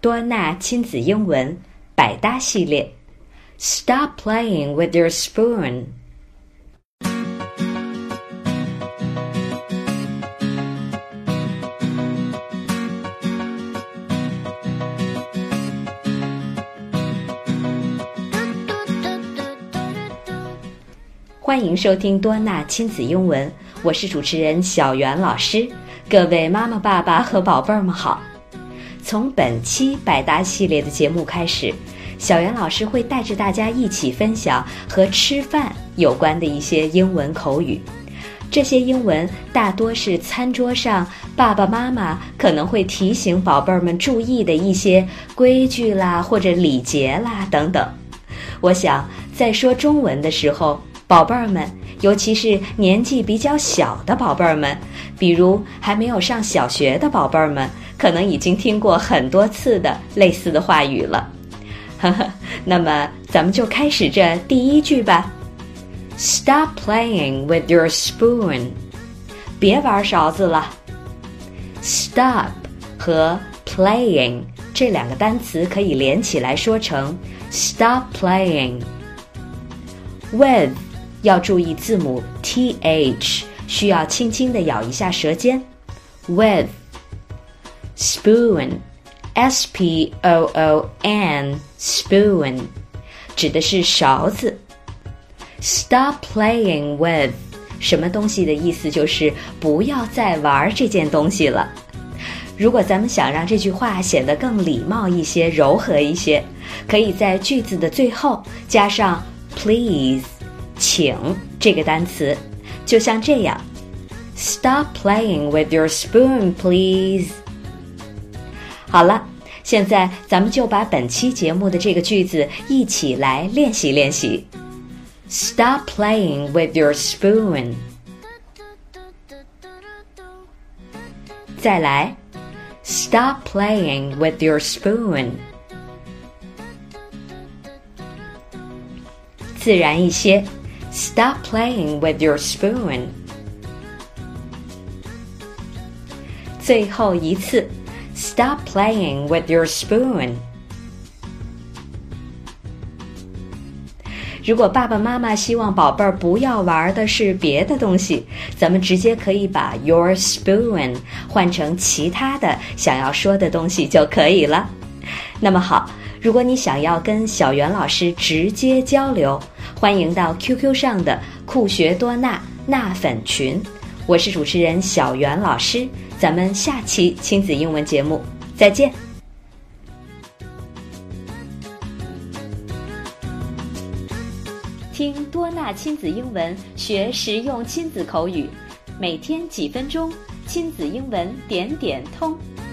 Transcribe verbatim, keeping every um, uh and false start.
多纳亲子英文百搭系列 Stop playing with your spoon。 欢迎收听多纳亲子英文，我是主持人小袁老师。各位妈妈爸爸和宝贝儿们好。从本期百搭系列的节目开始，小袁老师会带着大家一起分享和吃饭有关的一些英文口语。这些英文大多是餐桌上爸爸妈妈可能会提醒宝贝儿们注意的一些规矩啦，或者礼节啦等等。我想在说中文的时候，宝贝儿们，尤其是年纪比较小的宝贝儿们，比如还没有上小学的宝贝儿们，可能已经听过很多次的类似的话语了。呵呵，那么咱们就开始这第一句吧。Stop playing with your spoon。 别玩勺子了。 Stop 和 playing 这两个单词可以连起来说成 Stop playing。 With 要注意字母 th， 需要轻轻地咬一下舌尖。 With spoon S P O O N spoon 指的是勺子。 Stop playing with 什么东西的意思就是不要再玩这件东西了。如果咱们想让这句话显得更礼貌一些，柔和一些，可以在句子的最后加上 please 请这个单词，就像这样 Stop playing with your spoon please。 好了，现在咱们就把本期节目的这个句子一起来练习练习。 Stop playing with your spoon。 再来 Stop playing with your spoon。 自然一些Stop playing with your spoon。 最后一次 Stop playing with your spoon。 如果爸爸妈妈希望宝贝儿不要玩的是别的东西，咱们直接可以把 your spoon 换成其他的想要说的东西就可以了。那么好，如果你想要跟小袁老师直接交流，欢迎到 Q Q 上的酷学多纳纳粉群。我是主持人小袁老师，咱们下期亲子英文节目再见。听多纳亲子英文，学实用亲子口语，每天几分钟，亲子英文点点通。